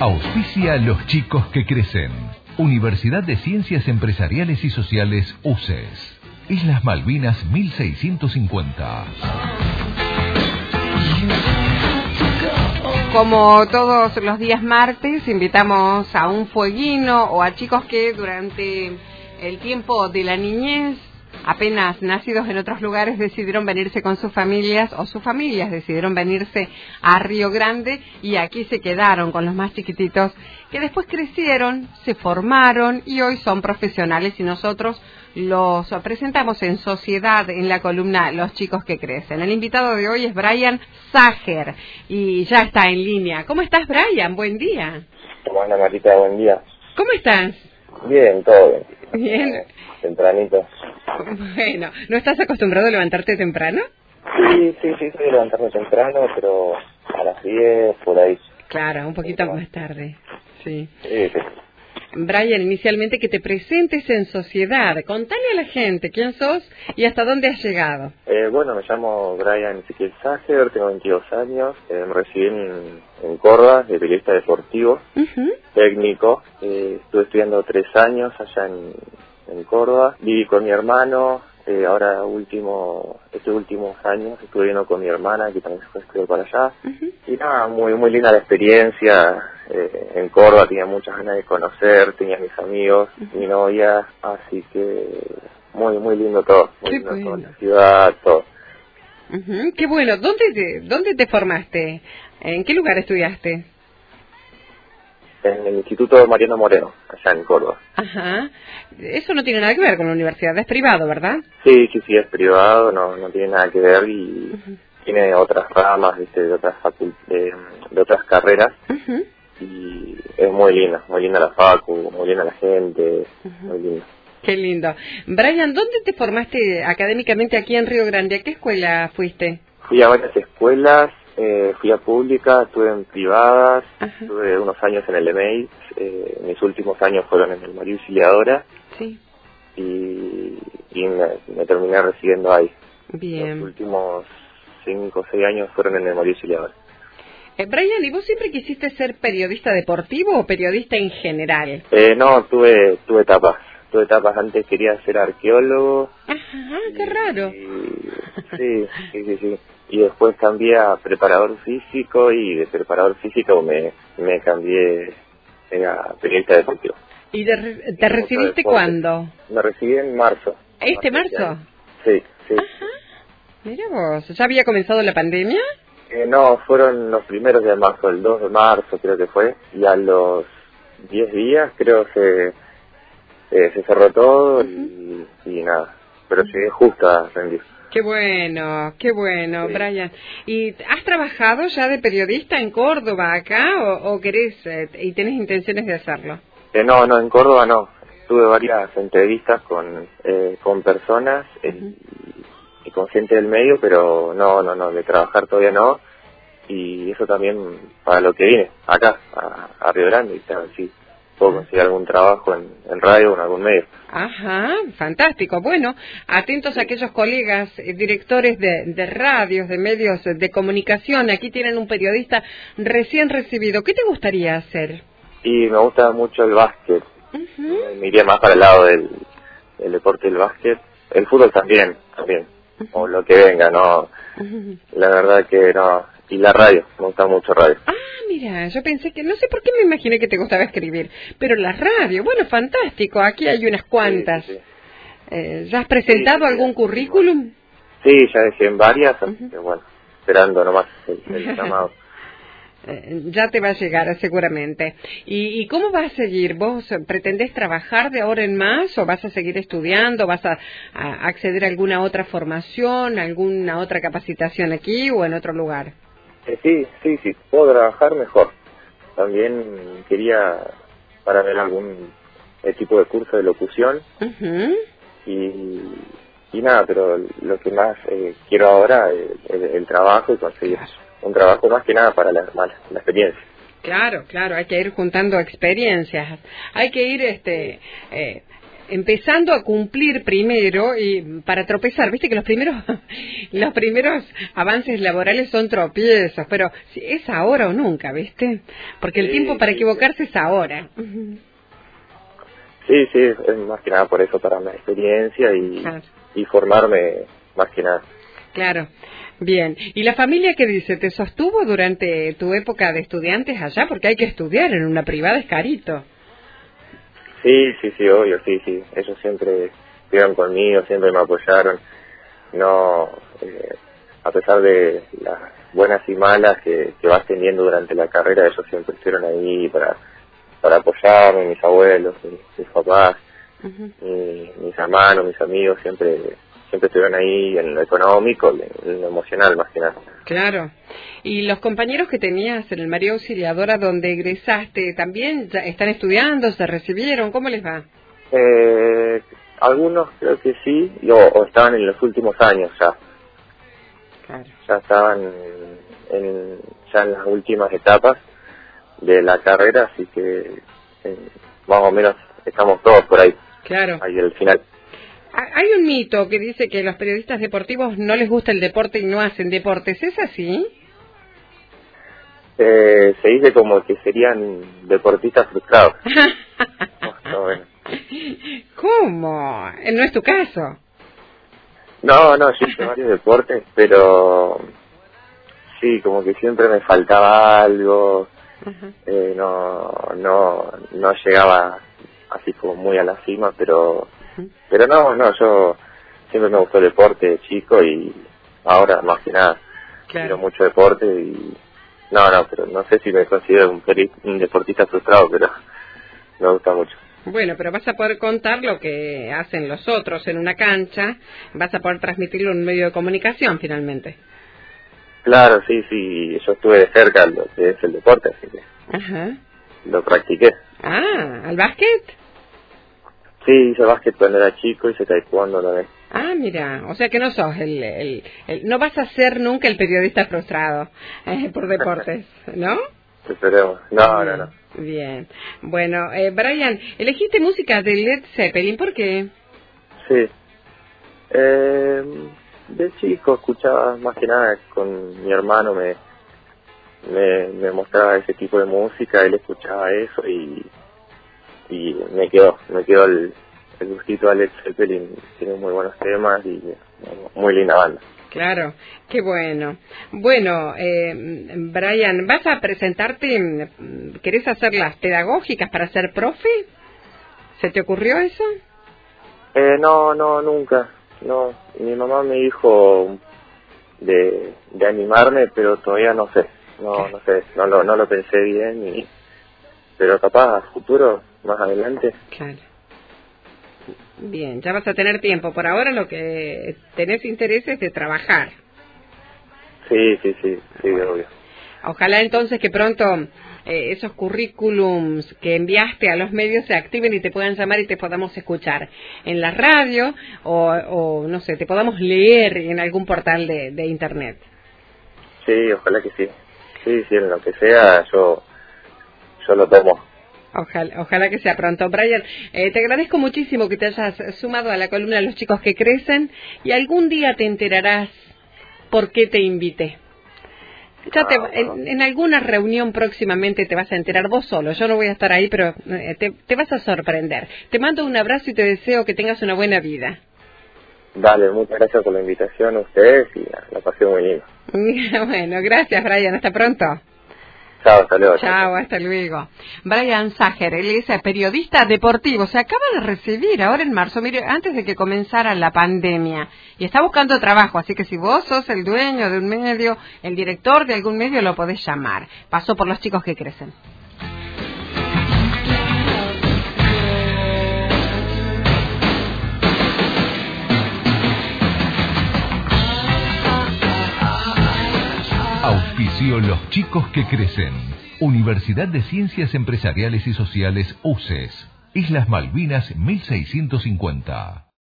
Auspicia Los Chicos que Crecen. Universidad de Ciencias Empresariales y Sociales UCES. Islas Malvinas 1650. Como todos los días martes, invitamos a un fueguino o a chicos que durante el tiempo de la niñez, apenas nacidos en otros lugares, decidieron venirse con sus familias o sus familias decidieron venirse a Río Grande y aquí se quedaron con los más chiquititos que después crecieron, se formaron y hoy son profesionales y nosotros los presentamos en sociedad en la columna Los Chicos que Crecen. El invitado de hoy es Brian Sager y ya está en línea. ¿Cómo estás, Brian? Buen día. ¿Cómo anda, Marita? Buen día. ¿Cómo estás? Bien, todo bien. Bien. Tempranito. Bueno, ¿no estás acostumbrado a levantarte temprano? Sí, soy de levantarme temprano, pero a las 10, por ahí. Claro, un poquito más tarde, sí. Sí. Brian, inicialmente que te presentes en sociedad. Contale a la gente quién sos y hasta dónde has llegado. Bueno, me llamo Brian Ezequiel Sager, tengo 22 años, me recibí en Córdoba, de periodista deportivo, técnico. Estuve estudiando 3 años allá en Córdoba, viví con mi hermano, ahora estos últimos años estuve viviendo con mi hermana, que también se fue a estudiar para allá. Y nada, muy linda la experiencia. En Córdoba tenía muchas ganas de conocer, tenía mis amigos, mi novia, así que muy lindo todo, muy lindo bueno. todo, la ciudad, todo. Qué bueno. ¿Dónde te formaste? ¿En qué lugar estudiaste? En el Instituto Mariano Moreno, allá en Córdoba. Ajá. Eso no tiene nada que ver con la universidad, es privado, ¿verdad? Sí, es privado, no tiene nada que ver y tiene otras ramas, ¿viste? de otras carreras. Y es muy linda la facu, muy linda la gente, muy linda. Qué lindo. Brian, ¿dónde te formaste académicamente aquí en Río Grande? ¿A qué escuela fuiste? Fui a varias escuelas, fui a pública, estuve en privadas, estuve unos años en el EMEI, mis últimos años fueron en el María Auxiliadora. Sí. Y me terminé recibiendo ahí. Bien. Los últimos 5 o 6 años fueron en el María Auxiliadora. Brian, ¿y vos siempre quisiste ser periodista deportivo o periodista en general? No, tuve etapas. Tuve etapas. Antes quería ser arqueólogo. Ajá, qué raro. Sí. Y después cambié a preparador físico y de preparador físico me cambié a periodista deportivo. ¿Y te recibiste cuándo? Me recibí en marzo. ¿Este marzo? Sí. Ajá. Mira vos, ¿ya había comenzado la pandemia? No, fueron los primeros de marzo, el 2 de marzo creo que fue, y a los 10 días creo se cerró todo y nada, pero llegué justo a rendir. Qué bueno, sí. Brian. ¿Y has trabajado ya de periodista en Córdoba acá o querés y tenés intenciones de hacerlo? No, en Córdoba no. Tuve varias entrevistas con personas y con gente del medio, pero no, de trabajar todavía no. Y eso también para lo que vine acá, a Río Grande, y a ver si puedo conseguir algún trabajo en radio o en algún medio. Ajá, fantástico. Bueno, atentos a aquellos colegas, directores de radios, de medios de comunicación. Aquí tienen un periodista recién recibido. ¿Qué te gustaría hacer? Y me gusta mucho el básquet. Me iría más para el lado del deporte del básquet. El fútbol también. O lo que venga, ¿no? La verdad que no. Y la radio, me gusta mucho radio. Ah, mira, yo pensé que, no sé por qué me imaginé que te gustaba escribir, pero la radio, bueno, fantástico, aquí hay unas cuantas. Sí. ¿Ya has presentado algún currículum? Sí, ya dejé en varias, así que bueno, esperando nomás el llamado. Ya te va a llegar seguramente. ¿Y cómo vas a seguir? ¿Vos pretendés trabajar de ahora en más o vas a seguir estudiando? ¿Vas a acceder a alguna otra formación, alguna otra capacitación aquí o en otro lugar? Sí, puedo trabajar mejor. También quería para ver algún tipo de curso de locución. Y nada, pero lo que más quiero ahora es el trabajo y conseguir un trabajo más que nada para la experiencia. Claro, hay que ir juntando experiencias, hay que ir empezando a cumplir primero y para tropezar, viste que los primeros avances laborales son tropiezos, pero es ahora o nunca, ¿viste? Porque el tiempo para equivocarse es ahora. Sí, es más que nada por eso, para la experiencia y formarme más que nada. Claro, bien. ¿Y la familia qué dice? ¿Te sostuvo durante tu época de estudiantes allá? Porque hay que estudiar en una privada, es carito. Sí, obvio, sí. Ellos siempre estuvieron conmigo, siempre me apoyaron. No, a pesar de las buenas y malas que vas teniendo durante la carrera, ellos siempre estuvieron ahí para apoyarme, mis abuelos, mis papás, mis hermanos, mis amigos, siempre estuvieron ahí en lo económico y en lo emocional más que nada. Claro. ¿Y los compañeros que tenías en el María Auxiliadora donde egresaste también ya están estudiando, se recibieron? ¿Cómo les va? Algunos creo que sí, o estaban en los últimos años ya. Claro. Ya estaban ya en las últimas etapas de la carrera, así que más o menos estamos todos por ahí. Claro. Ahí al final. Hay un mito que dice que los periodistas deportivos no les gusta el deporte y no hacen deportes. ¿Es así? Se dice como que serían deportistas frustrados. Bueno. ¿Cómo? ¿No es tu caso? No, yo hice varios deportes, pero sí, como que siempre me faltaba algo. No llegaba así como muy a la cima, pero no, yo siempre me gustó el deporte de chico y ahora más que nada quiero mucho deporte y pero no sé si me considero un deportista frustrado, pero me gusta mucho. Bueno, pero vas a poder contar lo que hacen los otros en una cancha, vas a poder transmitirlo en un medio de comunicación finalmente. Claro, sí, yo estuve de cerca lo que es el deporte, así que lo practiqué. ¿Al básquet? Sí, hice básquet cuando era chico, hice taekwondo también. Mira, o sea que no sos no vas a ser nunca el periodista frustrado por deportes, ¿no? Esperemos. No. Bien. Bueno, Brian, elegiste música de Led Zeppelin, ¿por qué? Sí. De chico escuchaba más que nada con mi hermano, me mostraba ese tipo de música, él escuchaba eso y me quedó el gustito a Led Zeppelin. Tiene muy buenos temas y muy linda banda. Claro, qué bueno. Bueno, Brian, ¿vas a presentarte? ¿Querés hacer las pedagógicas para ser profe? ¿Se te ocurrió eso? No, nunca. No, mi mamá me dijo de animarme, pero todavía no sé. No sé, no lo pensé bien, pero capaz a futuro, más adelante. Claro. Bien, ya vas a tener tiempo. Por ahora lo que tenés interés es de trabajar. Sí, obvio. Ojalá entonces que pronto esos currículums que enviaste a los medios se activen y te puedan llamar y te podamos escuchar en la radio o no sé, te podamos leer en algún portal de internet. Sí, ojalá que sí. Sí, en lo que sea yo lo tomo. Ojalá que sea pronto. Brian, te agradezco muchísimo que te hayas sumado a la columna de Los Chicos que Crecen y algún día te enterarás por qué te invité. En alguna reunión próximamente te vas a enterar vos solo. Yo no voy a estar ahí, pero te vas a sorprender. Te mando un abrazo y te deseo que tengas una buena vida. Dale, muchas gracias por la invitación a ustedes y la pasé muy lindo. Bueno, gracias, Brian. Hasta pronto. Chao, hasta luego. Chao, hasta luego. Brian Sager, él es periodista deportivo, se acaba de recibir ahora en marzo, mire, antes de que comenzara la pandemia, y está buscando trabajo, así que si vos sos el dueño de un medio, el director de algún medio, lo podés llamar. Pasó por Los Chicos que Crecen. Auspicio Los Chicos que Crecen. Universidad de Ciencias Empresariales y Sociales UCES. Islas Malvinas 1650.